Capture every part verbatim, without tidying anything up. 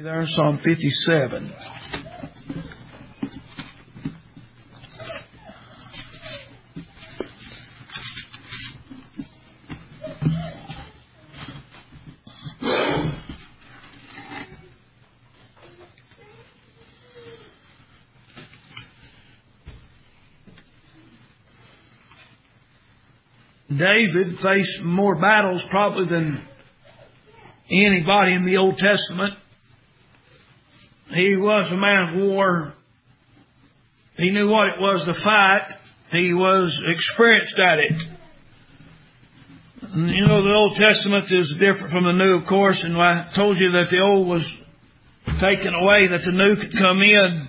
There, Psalm fifty-seven. David faced more battles probably than anybody in the Old Testament. He was a man of war. He knew what it was to fight. He was experienced at it. You know, the Old Testament is different from the New, of course, and I told you that the Old was taken away, that the New could come in.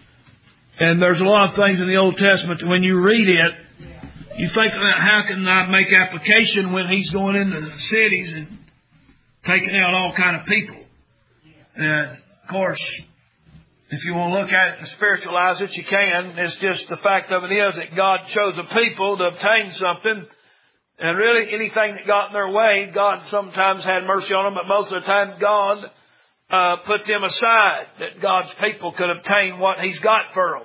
And there's a lot of things in the Old Testament that when you read it, you think about how can I make application when he's going into the cities and taking out all kind of people. And, of course, if you want to look at it and spiritualize it, you can. It's just the fact of it is that God chose a people to obtain something. And really, anything that got in their way, God sometimes had mercy on them, but most of the time, God uh, put them aside, that God's people could obtain what He's got for them.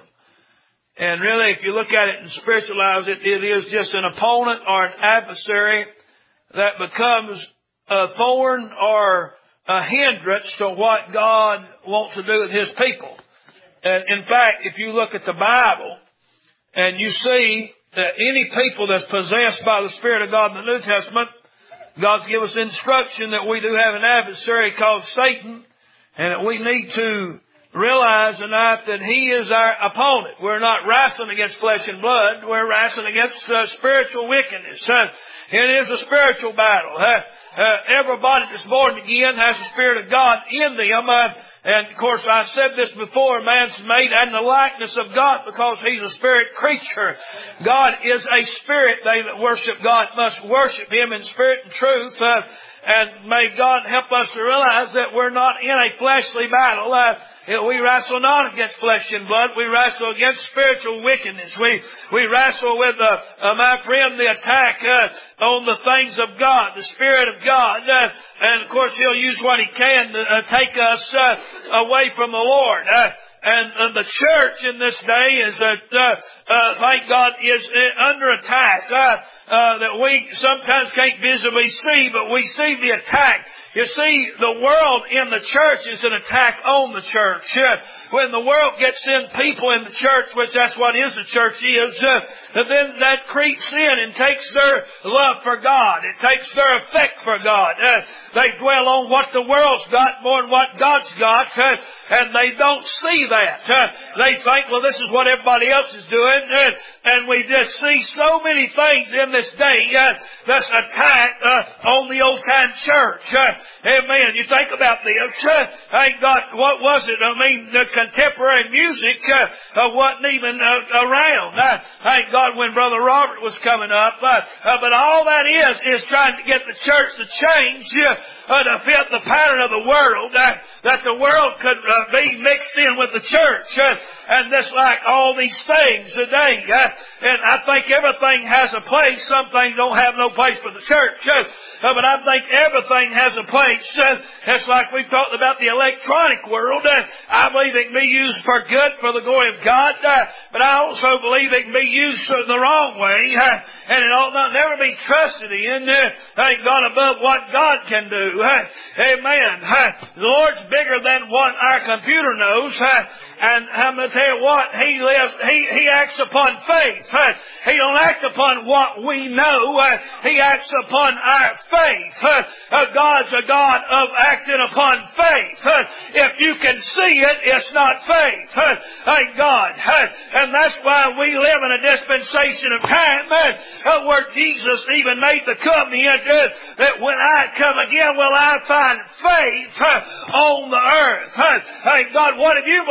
And really, if you look at it and spiritualize it, it is just an opponent or an adversary that becomes a thorn or a hindrance to what God wants to do with His people. And in fact, if you look at the Bible and you see that any people that's possessed by the Spirit of God in the New Testament, God's given us instruction that we do have an adversary called Satan, and that we need to realize tonight that he is our opponent. We're not wrestling against flesh and blood. We're wrestling against uh, spiritual wickedness. Uh, it is a spiritual battle. Uh, uh, everybody that's born again has the Spirit of God in them. Uh, and, of course, I said this before. Man's made in the likeness of God because he's a spirit creature. God is a spirit. They that worship God must worship Him in spirit and truth. Uh, And may God help us to realize that we're not in a fleshly battle. Uh, we wrestle not against flesh and blood. We wrestle against spiritual wickedness. We we wrestle with, uh, uh, my friend, the attack uh, on the things of God, the Spirit of God. Uh, and, of course, He'll use what He can to uh, take us uh, away from the Lord. Uh, And uh, the church in this day is, uh, uh, thank God, is uh, under attack. Uh, uh, that we sometimes can't visibly see, but we see the attack. You see, the world in the church is an attack on the church. Uh, when the world gets in people in the church, which that's what is the church is, uh, then that creeps in and takes their love for God. It takes their affect for God. Uh, they dwell on what the world's got more than what God's got, uh, and they don't see that. Uh, they think, well, this is what everybody else is doing, uh, and we just see so many things in this day uh, that's attack uh, on the old-time church. Uh, amen. You think about this. Uh, thank God, what was it? I mean, the contemporary music uh, uh, wasn't even uh, around. Uh, thank God when Brother Robert was coming up. Uh, uh, but all that is, is trying to get the church to change uh, uh, to fit the pattern of the world, uh, that the world could uh, be mixed in with the church. Uh, and just like all these things today. Uh, and I think everything has a place. Some things don't have no place for the church. Uh, uh, but I think everything has a place. Uh, it's like we've talked about the electronic world. Uh, I believe it can be used for good, for the glory of God. Uh, but I also believe it can be used the wrong way. Uh, and it ought not never be trusted in. Uh, thank God above what God can do. Uh, amen. Uh, the Lord's bigger than what our computer knows. Uh, and I'm going to tell you what, He lives, He, He acts upon faith. Uh, he don't act upon what we know. Uh, he acts upon our faith. Uh, uh, God's a God of acting upon faith. Uh, if you can see it, it's not faith. Uh, thank God. Uh, and that's why we live in a dispensation of time uh, where Jesus even made the covenant uh, that when I come again will I find faith uh, on the earth. Uh, thank God. What if you believe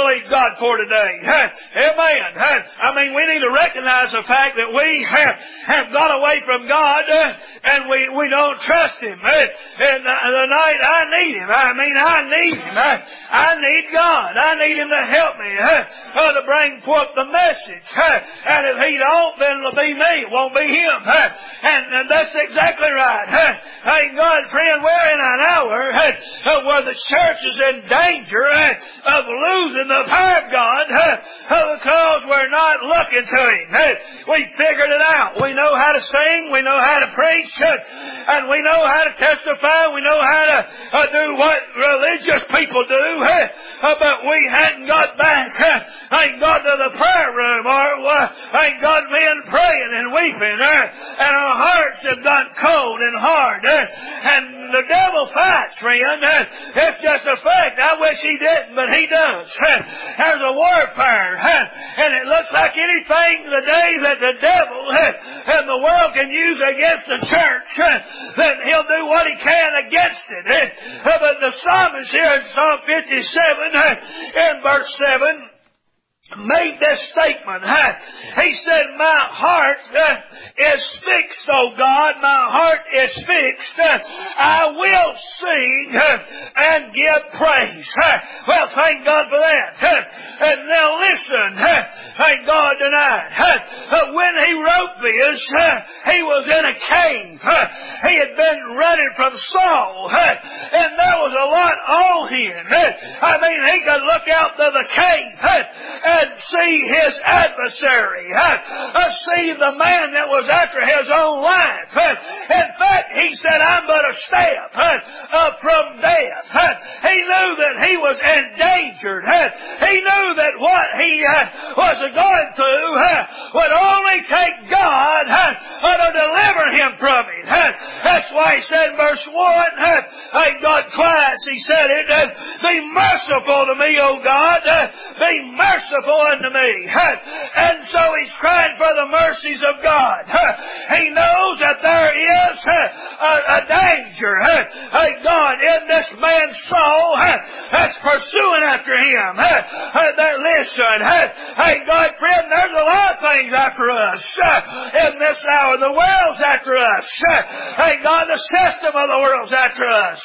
believe God for today? Amen. I mean, we need to recognize the fact that we have, have got away from God and we, we don't trust Him. And the night I need Him. I mean, I need Him. I need God. I need Him to help me to bring forth the message. And if He don't, then it'll be me. It won't be Him. And that's exactly right. Thank God, friend, we're in an hour where the church is in danger of losing the power of God because we're not looking to Him. We figured it out. We know how to sing. We know how to preach. And we know how to testify. We know how to do what religious people do. But we hadn't got back, thank God, to the prayer room, or thank God, men praying and weeping, and our hearts have got cold and hard. And the devil fights, friend. It's just a fact. I wish he didn't, but he does. There's a warfare, and it looks like anything today that the devil and the world can use against the church, then he'll do what he can against it. But the psalmist here in Psalm fifty-seven, in verse seven, made this statement. He said, my heart is fixed, O God. My heart is fixed. I will sing and give praise. Well, thank God for that. And now listen, thank God tonight. When he wrote this, he was in a cave. He had been running from Saul. And there was a lot on him. I mean, he could look out to the cave and see his adversary, uh, see the man that was after his own life. In fact, he said, I'm but a step uh, from death. He knew that he was endangered. He knew that what he uh, was going through uh, would only take God uh, to deliver him from it. That's why he said in verse one, uh, thank God twice he said it, uh, be merciful to me, O God, uh, be merciful unto me. And so he's crying for the mercies of God. He knows that there is a, a danger, a God in this man's soul that's pursuing after him. That listen, hey God, friend, there's a lot of things after us in this hour. The world's after us. Hey God, the system of the world's after us,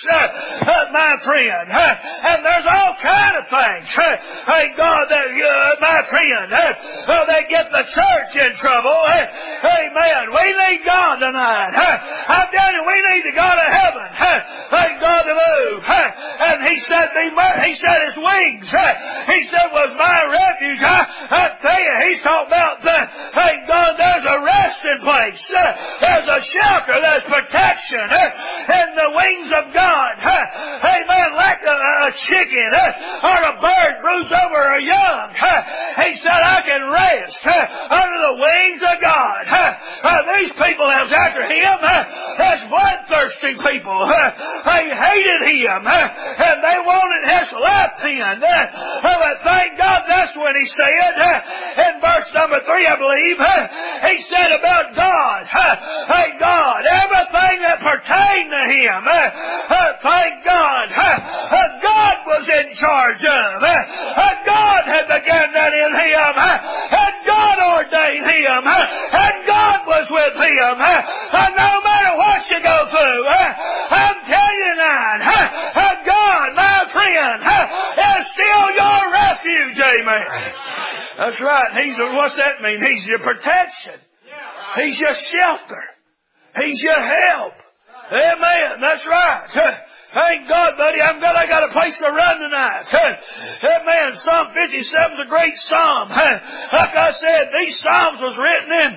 my friend. And there's all kind of things. Hey God, that uh, my friend, uh, they get the church in trouble. Uh, amen. We need God tonight. Uh, I'm telling you, we need to go to heaven. Uh, thank God to move. Uh, and he said, be mer- he said his wings. Uh, he said, was my refuge. Uh, I tell you, he's talking about, uh, thank God, there's a resting place. Uh, there's a shelter. There's protection uh, in the wings of God. Uh, amen. Like a, a chicken uh, or a bird broods over a young. Uh, he said, I can rest uh, under the wings of God. Uh, uh, these people that was after him, uh, that's bloodthirsty people. Uh, they hated him, uh, and they wanted his left hand. Uh, uh, but thank God that's when he said, uh, in verse number three, I believe, uh, he said about God, uh, thank God, everything that pertained to him, uh, uh, thank God, uh, uh, God was in charge of. Uh, uh, God had begun that in him. And God ordained him. And God was with him. And no matter what you go through, I'm telling you now, God, my friend, is still your refuge. Amen. That's right. He's what's that mean? He's your protection. He's your shelter. He's your help. Amen. That's right. Thank God, buddy. I'm glad I got a place to run tonight. Amen. Psalm fifty-seven is a great psalm. Like I said, these psalms was written in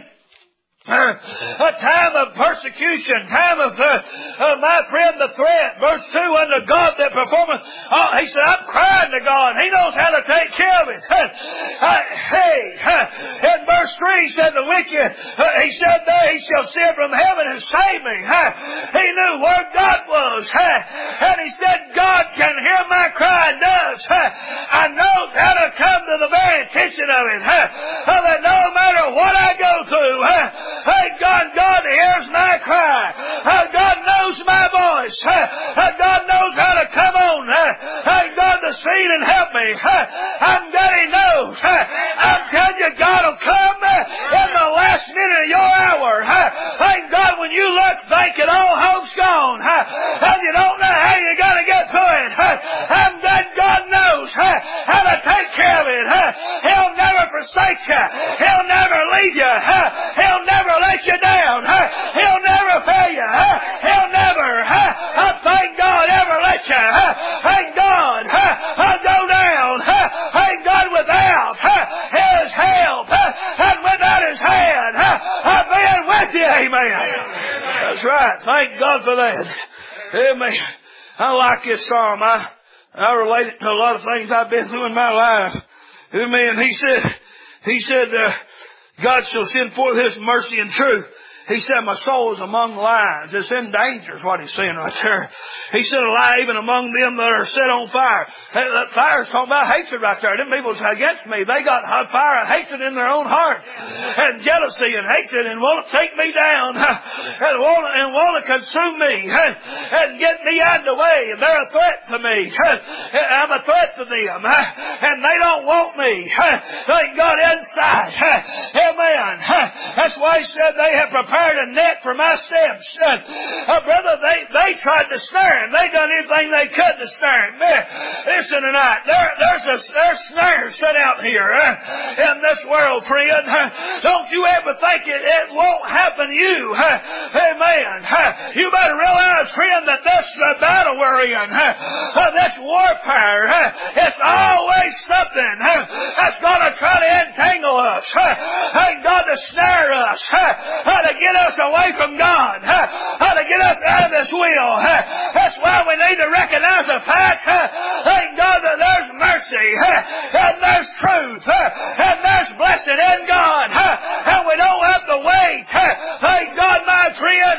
a time of persecution, time of, uh, uh, my friend, the threat. Verse two, unto God that performeth. Oh, he said, I'm crying to God. He knows how to take care of it. Uh, hey, uh, in verse three, he said, the wicked, uh, he said there, he shall send from heaven and save me. Uh, he knew where God was. Uh, and he said, God can hear my cry and does. Uh, I know how to come to the very intention of it. Uh, uh, that no matter what I go through, uh, hey, God, God hears my cry. Uh, God knows my voice. Uh, God knows how to come on. Uh, thank God the scene and help me. I'm glad He knows. I'm telling you, God will come in the last minute of your hour. Thank God when you look, thinking all hope's gone, and you don't know how you're going to get through it. I'm glad God knows how to take care of it. He'll never forsake you. He'll never leave you. He'll never let you down. He'll never fail you. He'll never, thank God, ever let you. Thank God, go down. Thank God without His help and without His hand, being with you. Amen. That's right. Thank God for that. Amen. I like this psalm. I, I relate it to a lot of things I've been through in my life. Amen. He said, He said, uh, God shall send forth His mercy and truth. He said, my soul is among lions. It's in danger is what He's saying right there. He said, alive even among them that are set on fire. That fire is talking about hatred right there. Them people against me, they got fire of hatred in their own heart. And jealousy and hatred and want to take me down. And want, and want to consume me. And get me out of the way. And they're a threat to me. I'm a threat to them. And they don't want me. Thank God inside. Amen. That's why He said they have prepared a net for my steps. Uh, brother, they, they tried to snare Him. They done anything they could to snare Him. Listen tonight, there, there's a there's snares set out here uh, in this world, friend. Uh, don't you ever think it, it won't happen to you. Uh, amen. Uh, you better realize, friend, that this uh, battle we're in, uh, uh, this warfare, uh, it's always something uh, that's going to try to entangle us. Uh, thank God to snare us. Uh, to get us away from God. How to get us out of this wheel. That's why we need to recognize the fact, thank God, that there's mercy, and there's truth, and there's blessing in God. And we don't have to wait. Thank God, my friend,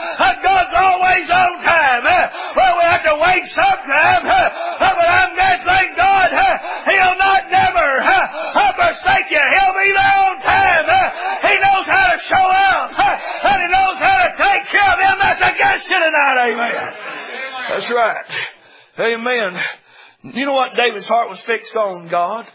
God's always on time. Well, we have to wait sometime, but I'm glad, thank God, He'll not never forsake you. He'll be there on time. He knows how to show up. And He knows how to take care of them that's against you tonight. Amen. That's right. Amen. You know what David's heart was fixed on? God.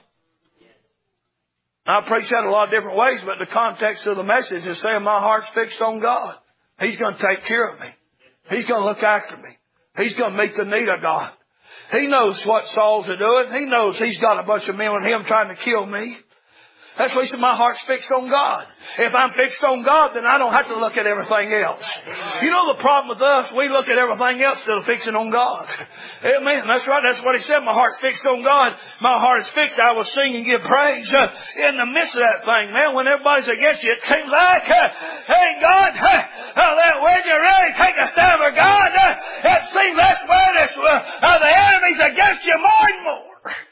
I preach that a lot of different ways, but the context of the message is saying my heart's fixed on God. He's going to take care of me. He's going to look after me. He's going to meet the need of God. He knows what Saul's doing. He knows he's got a bunch of men with him trying to kill me. That's why He said my heart's fixed on God. If I'm fixed on God, then I don't have to look at everything else. You know the problem with us, we look at everything else instead of fixing on God. Amen. That's right. That's what He said. My heart's fixed on God. My heart is fixed. I will sing and give praise. Uh, in the midst of that thing, man, when everybody's against you, it seems like, uh, hey, God, uh, uh, that when you really take a stand for God, uh, it seems that's where this, uh, uh, the enemy's against you more and more.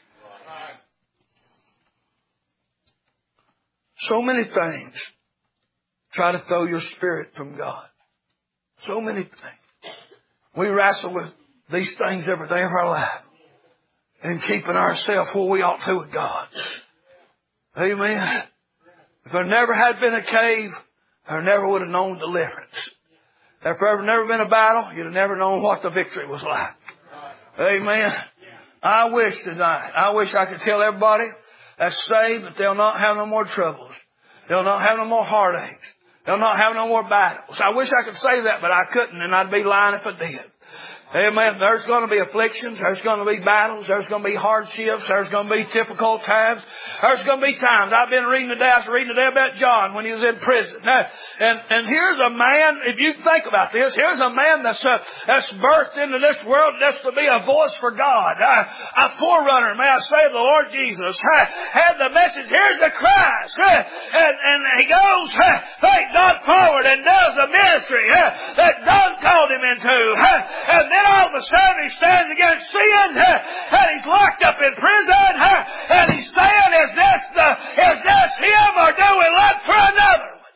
So many things try to throw your spirit from God. So many things. We wrestle with these things every day of our life and keeping ourselves where we ought to with God. Amen. If there never had been a cave, there never would have known deliverance. If there ever never been a battle, you'd have never known what the victory was like. Amen. I wish tonight, I wish I could tell everybody that's saved that they'll not have no more troubles. They'll not have no more heartaches. They'll not have no more battles. I wish I could say that, but I couldn't, and I'd be lying if I did. Amen. There's going to be afflictions. There's going to be battles. There's going to be hardships. There's going to be difficult times. There's going to be times. I've been reading today. I was reading today about John when he was in prison. And, and here's a man, if you think about this, here's a man that's, uh, that's birthed into this world just to be a voice for God. Uh, a forerunner, may I say, of the Lord Jesus. Uh, had the message, here's the Christ. Uh, and, and he goes, uh, thank God, forward and does the ministry uh, that God called him into. Uh, and then And all of a sudden he stands against sin, and he's locked up in prison, and he's saying, is this the, is this him, or do we look for another one?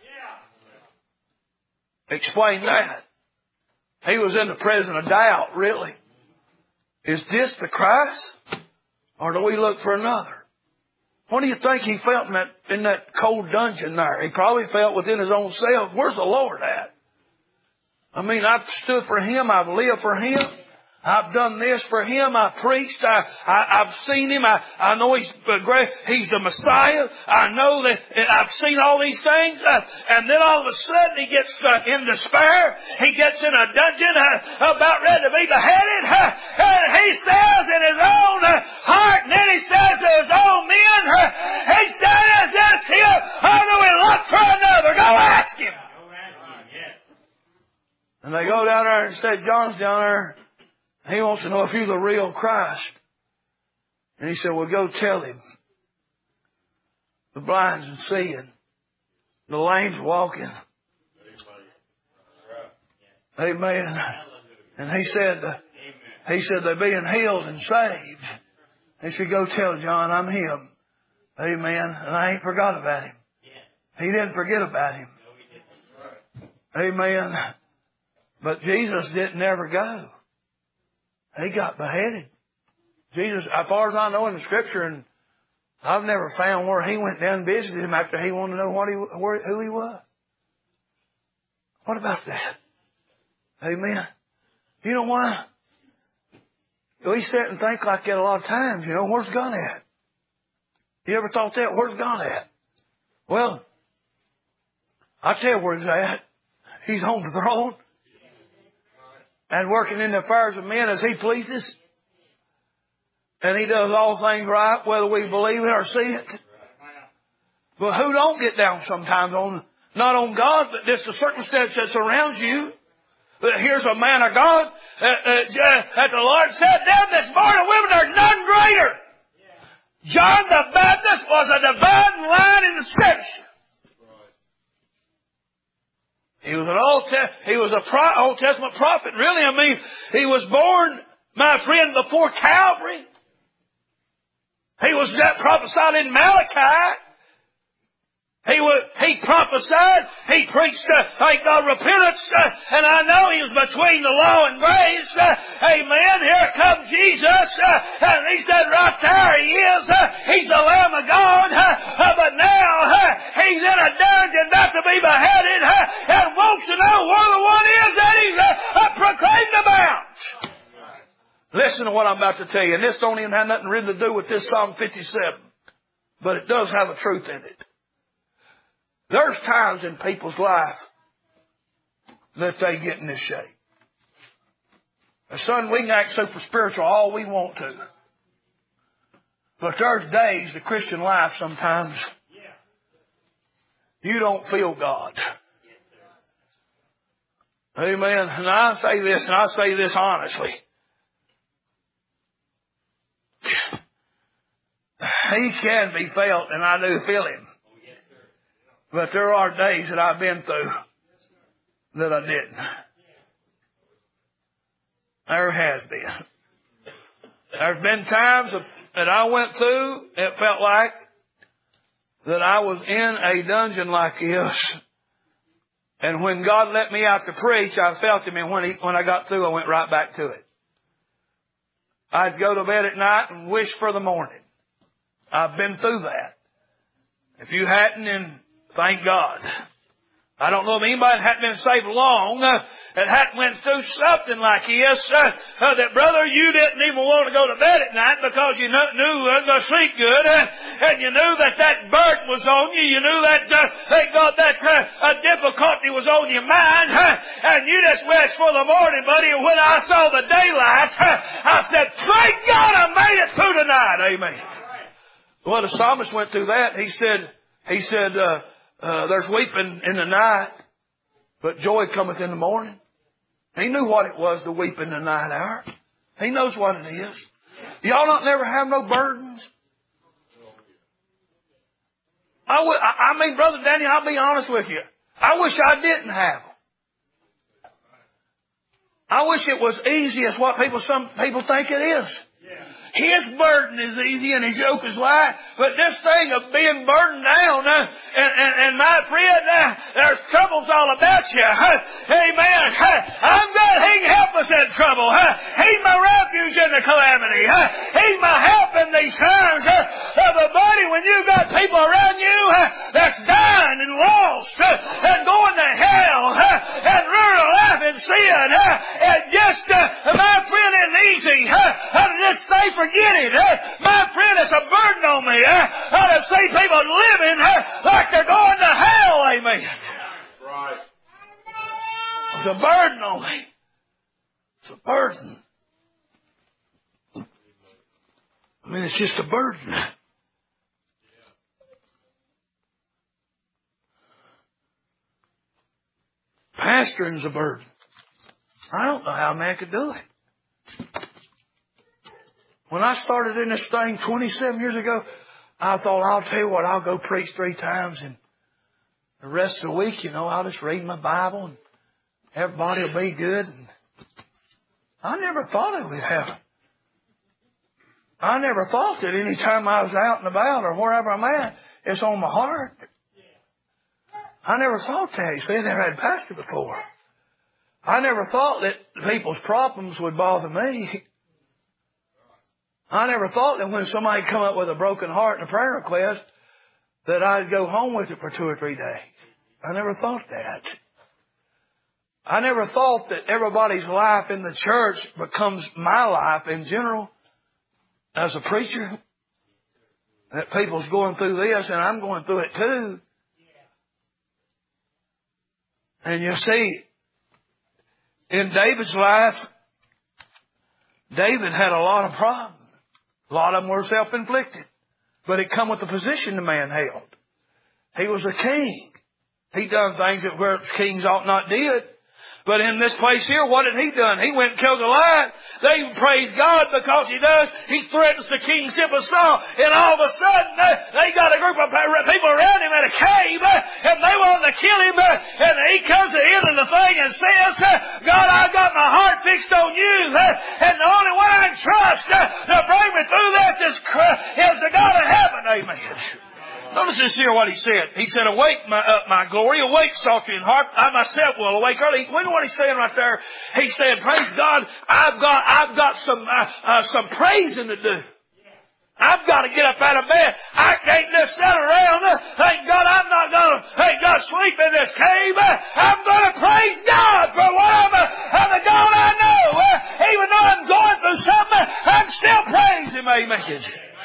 Yeah. Explain that. He was in the prison of doubt, really. Is this the Christ, or do we look for another? What do you think he felt in that, in that cold dungeon there? He probably felt within his own self, where's the Lord at? I mean, I've stood for Him. I've lived for Him. I've done this for him. I preached. I, I, I've seen him. I, I know he's great. He's the Messiah. I know that I've seen all these things. Uh, and then all of a sudden he gets uh, in despair. He gets in a dungeon uh, about ready to be beheaded. Uh, and he says in his own uh, heart, and then he says to his own men, uh, he said, is this him? Or do we look for another? Go ask him. And they go down there and said, John's down there. He wants to know if you're the real Christ. And he said, well, go tell him. The blind's and seeing. The lame's walking. Amen. And he said, uh, he said, they're being healed and saved. He said, go tell John I'm him. Amen. And I ain't forgot about him. He didn't forget about him. Amen. But Jesus didn't ever go. He got beheaded. Jesus, as far as I know in the Scripture, and I've never found where he went down and visited him after he wanted to know what he, where, who he was. What about that? Amen. You know why? We sit and think like that a lot of times. You know, where's God at? You ever thought that? Where's God at? Well, I'll tell you where he's at. He's on the throne. And working in the affairs of men as he pleases. And he does all things right, whether we believe it or see it. But who don't get down sometimes on, not on God, but just the circumstance that surrounds you. But here's a man of God uh, uh, that the Lord said, them that's born of women are none greater. John the Baptist was a dividing line in the Scripture. He was an Old Te- he was a pro- Old Testament prophet. Really, I mean, he was born, my friend, before Calvary. He was that prophesied in Malachi. He was, he prophesied. He preached, uh, thank God, repentance. Uh, and I know he was between the law and grace. Uh, amen. Here comes Jesus. Uh, and he said, right there he is. Uh, he's the Lamb of God. Uh, uh, but now uh, he's in a dungeon about to be beheaded. Uh, and wants to know where the one is that he's uh, uh, proclaimed about. Listen to what I'm about to tell you. And this don't even have nothing really to do with this Psalm fifty-seven. But it does have a truth in it. There's times in people's life that they get in this shape. Now, son, we can act super spiritual all we want to. But there's days, the Christian life sometimes, you don't feel God. Amen. And I say this, and I say this honestly. He can be felt, and I do feel him. But there are days that I've been through that I didn't. There has been. There's been times that I went through, it felt like that I was in a dungeon like this. And when God let me out to preach, I felt him. And when, he, when I got through, I went right back to it. I'd go to bed at night and wish for the morning. I've been through that. If you hadn't, then thank God. I don't know if anybody hadn't been saved long uh, that hadn't went through something like this. Uh, uh, that, brother, you didn't even want to go to bed at night because you knew, knew you weren't going to sleep good. Uh, and you knew that that burden was on you. You knew that, uh, thank God, that uh, a difficulty was on your mind. Uh, and you just wished for the morning, buddy. And when I saw the daylight, uh, I said, thank God I made it through tonight. Amen. Well, the psalmist went through that. He said, he said, uh, Uh, there's weeping in the night, but joy cometh in the morning. He knew what it was to weep in the night hour. He knows what it is. Y'all not never have no burdens? I, w- I mean, Brother Danny, I'll be honest with you. I wish I didn't have them. I wish it was easy as what people, some people think it is. His burden is easy and his yoke is light. But this thing of being burdened down, uh, and, and, and my friend, uh, there's troubles all about you. Uh, amen. Uh, I'm glad he can help us in trouble. Uh, he's my refuge in the calamity. Uh, he's my help in these times. Uh, uh, but buddy, when you've got people around you uh, that's dying and lost uh, and going to hell uh, and ruining life and sin, uh, and just, uh, my friend, in easy huh, how to just say forget it. Huh? My friend, it's a burden on me. Huh? How to see people living huh, like they're going to hell. Amen. Right. It's a burden on me. It's a burden. I mean, it's just a burden. Pastoring's a burden. I don't know how a man could do it. When I started in this thing twenty-seven years ago, I thought, I'll tell you what, I'll go preach three times and the rest of the week, you know, I'll just read my Bible and everybody will be good. And I never thought it would happen. I never thought that any time I was out and about or wherever I'm at, it's on my heart. I never thought that. You see, I never had a pastor before. I never thought that people's problems would bother me. I never thought that when somebody come up with a broken heart and a prayer request, that I'd go home with it for two or three days. I never thought that. I never thought that everybody's life in the church becomes my life in general as a preacher. That people's going through this and I'm going through it too. And you see, in David's life, David had a lot of problems. A lot of them were self-inflicted. But it come with the position the man held. He was a king. He done things that where kings ought not did. But in this place here, what had he done? He went and killed Goliath. They praise God because he does. He threatens the kingship of Saul. And all of a sudden, uh, they got a group of people around him in a cave. Uh, and they want to kill him. Uh, and he comes to the end of the thing and says, uh, God, I got my heart fixed on you. Uh, and the only one I can trust uh, to bring me through this is, is the God of heaven. Amen. Notice this here what he said. He said, awake my, uh, my glory, awake psaltery and harp. I myself will awake early. You know what he's saying right there? He said, praise God, I've got, I've got some, uh, uh, some praising to do. I've got to get up out of bed. I can't just sit around. Uh, thank God I'm not going to, thank God, sleep in this cave. Uh, I'm going to praise God for what I'm, uh, I'm the God I know. Uh, even though I'm going through something, I'm still praising Him. Amen.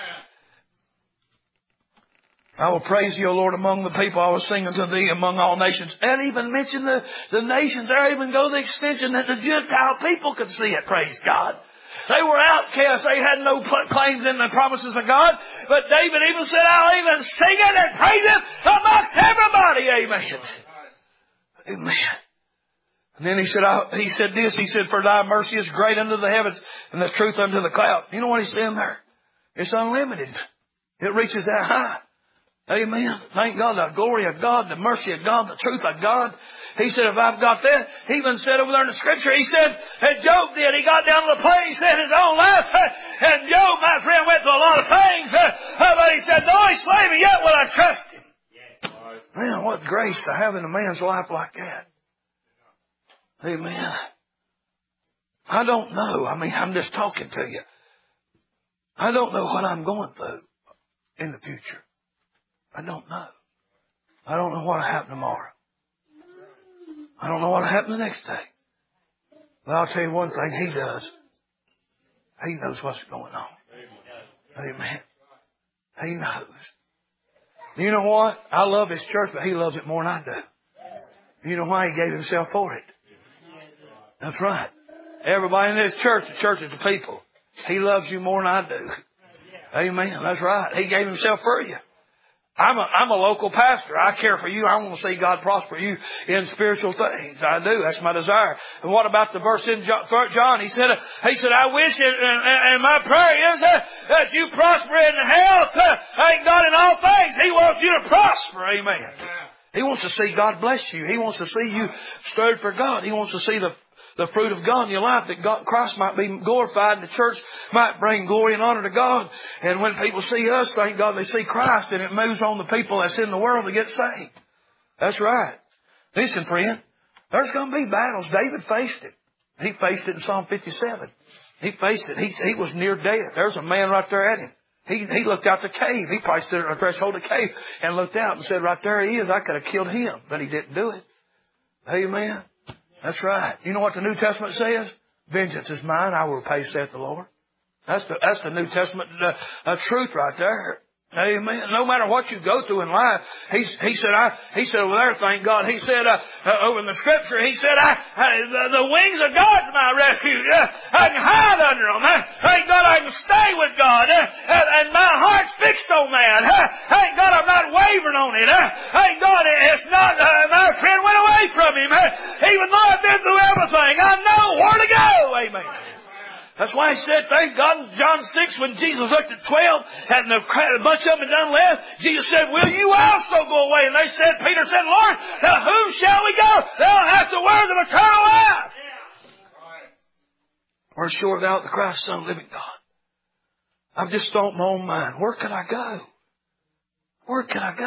I will praise you, O Lord, among the people. I will sing unto thee among all nations. And even mention the, the nations there, even go the extension that the Gentile people could see it. Praise God. They were outcasts. They had no claims in the promises of God. But David even said, I'll even sing it and praise it amongst everybody. Amen. Amen. And then he said, I, he said this, he said, for thy mercy is great unto the heavens and the truth unto the clouds. You know what he's saying there? It's unlimited. It reaches that high. Amen. Thank God, the glory of God, the mercy of God, the truth of God. He said, if I've got that, he even said over there in the scripture, he said, and Job did, he got down to the place in his own life, and Job, my friend, went through a lot of things, but he said, though he slay me, yet will I trust him. Man, what grace to have in a man's life like that. Amen. I don't know. I mean, I'm just talking to you. I don't know what I'm going through in the future. I don't know. I don't know what'll happen tomorrow. I don't know what'll happen the next day. But I'll tell you one thing, He does. He knows what's going on. Amen. He knows. You know what? I love His church, but He loves it more than I do. You know why? He gave Himself for it. That's right. Everybody in this church, the church is the people. He loves you more than I do. Amen. That's right. He gave Himself for you. I'm a, I'm a local pastor. I care for you. I want to see God prosper you in spiritual things. I do. That's my desire. And what about the verse in John? He said, he said, I wish it, and, and my prayer is uh, that you prosper in health. Uh, thank God in all things. He wants you to prosper. Amen. He wants to see God bless you. He wants to see you stirred for God. He wants to see the The fruit of God in your life, that God, Christ might be glorified and the church might bring glory and honor to God. And when people see us, thank God they see Christ, and it moves on the people that's in the world to get saved. That's right. Listen, friend, there's going to be battles. David faced it. He faced it in Psalm fifty-seven. He faced it. He, he was near death. There's a man right there at him. He, he looked out the cave. He probably stood at the threshold of the cave and looked out and said, right there he is. I could have killed him, but he didn't do it. Amen. That's right. You know what the New Testament says? Vengeance is mine, I will repay, saith the Lord. That's the, that's the New Testament uh, uh, truth right there. Amen. No matter what you go through in life, he, he said, I, he said over there, thank God, he said, uh, uh, over in the scripture, he said, I, I the, the wings of God's my refuge. Uh, I can hide under them. Uh, thank God I can stay with God. Uh, and, and my heart's fixed on that. Uh, thank God I'm not wavering on it. Uh, thank God it's not, uh, my friend went away from him. Uh, even though I've been through everything, I know where to go. Amen. That's why he said, thank God, in John six, when Jesus looked at twelve, and the a bunch of them had done left, Jesus said, will you also go away? And they said, Peter said, Lord, to whom shall we go? They'll have the word of eternal life. We're sure without the Christ, Son, living God. I've just thought in my own mind, where could I go? Where could I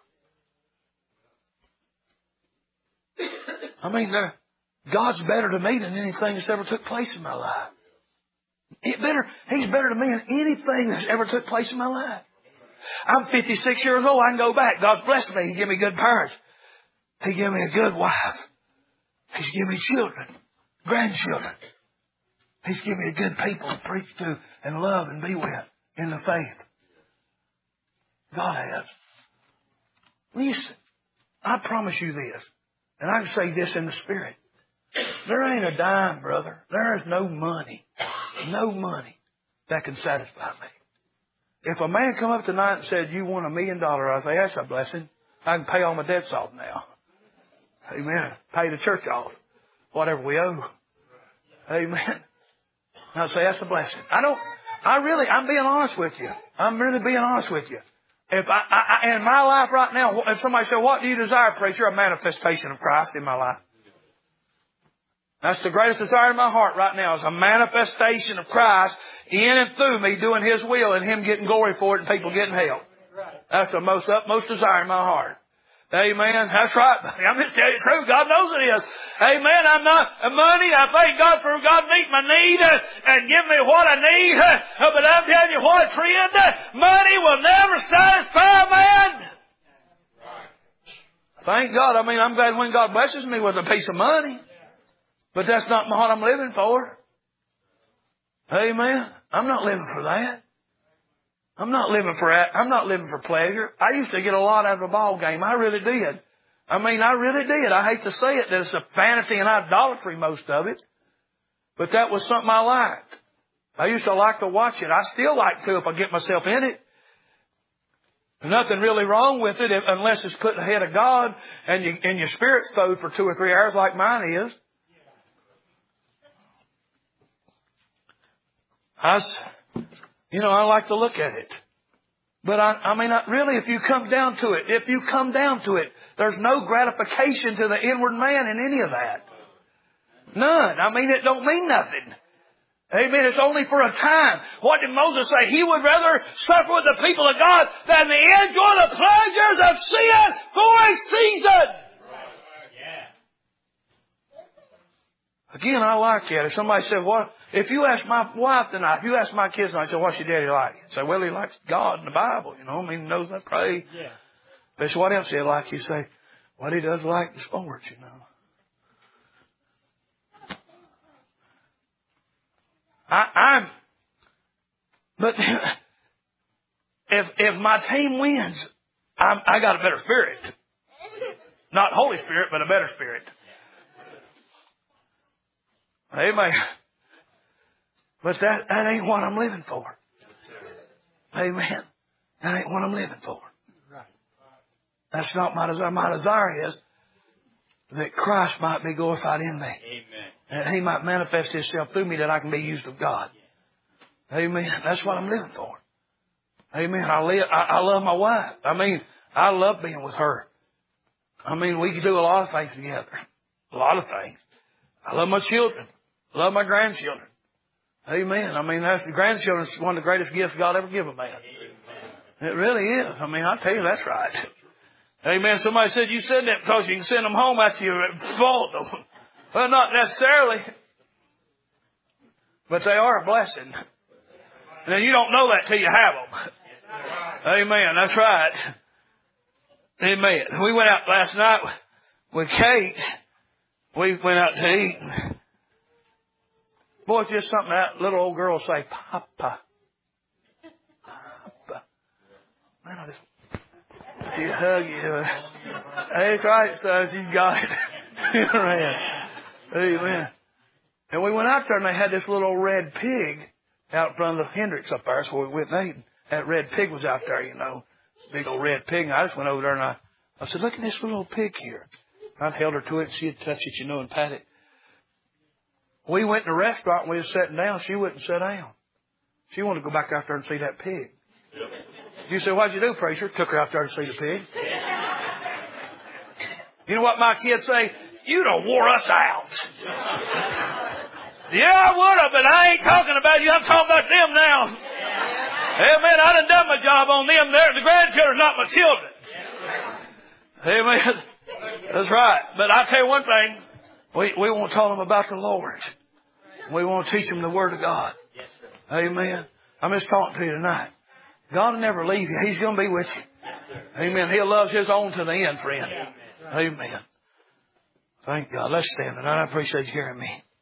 go? I mean, God's better to me than anything that's ever took place in my life. It better, He's better to me than anything that's ever took place in my life. I'm fifty-six years old. I can go back. God's blessed me. He gave me good parents. He gave me a good wife. He's given me children, grandchildren. He's given me good people to preach to and love and be with in the faith. God has. Listen, I promise you this, and I can say this in the Spirit. There ain't a dime, brother. There is no money, no money that can satisfy me. If a man come up tonight and said, you want a million dollars, I say, that's a blessing. I can pay all my debts off now. Amen. Pay the church off. Whatever we owe. Amen. I say, that's a blessing. I don't, I really, I'm being honest with you. I'm really being honest with you. If I, I, I in my life right now, if somebody said, what do you desire, preacher? A manifestation of Christ in my life. That's the greatest desire in my heart right now, is a manifestation of Christ in and through me doing His will and Him getting glory for it and people getting help. That's the most utmost desire in my heart. Amen. That's right. I'm just telling you the truth. God knows it is. Amen. I'm not money. I thank God for God meet my need uh, and give me what I need. Uh, but I'm telling you what, friend, uh, money will never satisfy a man. Thank God. I mean, I'm glad when God blesses me with a piece of money. But that's not what I'm living for. Amen. I'm not living for that. I'm not living for that. I'm not living for pleasure. I used to get a lot out of a ball game. I really did. I mean, I really did. I hate to say it, that it's a vanity and idolatry, most of it. But that was something I liked. I used to like to watch it. I still like to if I get myself in it. There's nothing really wrong with it unless it's put ahead of God and, you, and your spirit's food for two or three hours like mine is. I, you know, I like to look at it. But I, I mean, I, really, if you come down to it, if you come down to it, there's no gratification to the inward man in any of that. None. I mean, it don't mean nothing. Amen. It's only for a time. What did Moses say? He would rather suffer with the people of God than to enjoy the pleasures of sin for a season. Again, I like that. If somebody said, what? If you ask my wife tonight, if you ask my kids tonight, I say, what's your daddy like? I say, well, he likes God and the Bible, you know. I mean, he knows I pray. Yeah. But so what else do you like? You say, what he does like the sports, you know. I, I'm, but if, if my team wins, I'm, I got a better spirit. Not Holy Spirit, but a better spirit. Amen. But that, that ain't what I'm living for. Amen. That ain't what I'm living for. That's not my desire. My desire is that Christ might be glorified in me. Amen. And He might manifest Himself through me that I can be used of God. Amen. That's what I'm living for. Amen. I, live, I, I love my wife. I mean, I love being with her. I mean, we can do a lot of things together. A lot of things. I love my children. I love my grandchildren. Amen. I mean, that's the grandchildren is one of the greatest gifts God ever give a man. It really is. I mean, I tell you, that's right. Amen. Somebody said you said that because you can send them home after you fault them. Well, not necessarily. But they are a blessing. And you don't know that till you have them. Amen. That's right. Amen. We went out last night with Kate. We went out to eat. Boy, it's just something that little old girl will say, Papa. Papa. Man, I just... She'd hug you. That's right, so she's got it. Amen. Amen. And we went out there and they had this little red pig out in front of the Hendricks up there. That's where we went and ate. That red pig was out there, you know. Big old red pig. And I just went over there and I, I said, look at this little pig here. I held her to it and she'd touch it, you know, and pat it. We went in a restaurant and we were sitting down. She wouldn't sit down. She wanted to go back out there and see that pig. You say, what'd you do, preacher? Took her out there to see the pig. You know what my kids say? You'd have wore us out. Yeah, I would have, but I ain't talking about you. I'm talking about them now. Amen. I done done my job on them. They're the grandchildren, not my children. Amen. That's right. But I'll tell you one thing. We, we won't tell them about the Lord. We want to teach them the Word of God. Amen. I'm just talking to you tonight. God will never leave you. He's going to be with you. Amen. He'll love His own to the end, friend. Amen. Thank God. Let's stand tonight. I appreciate you hearing me.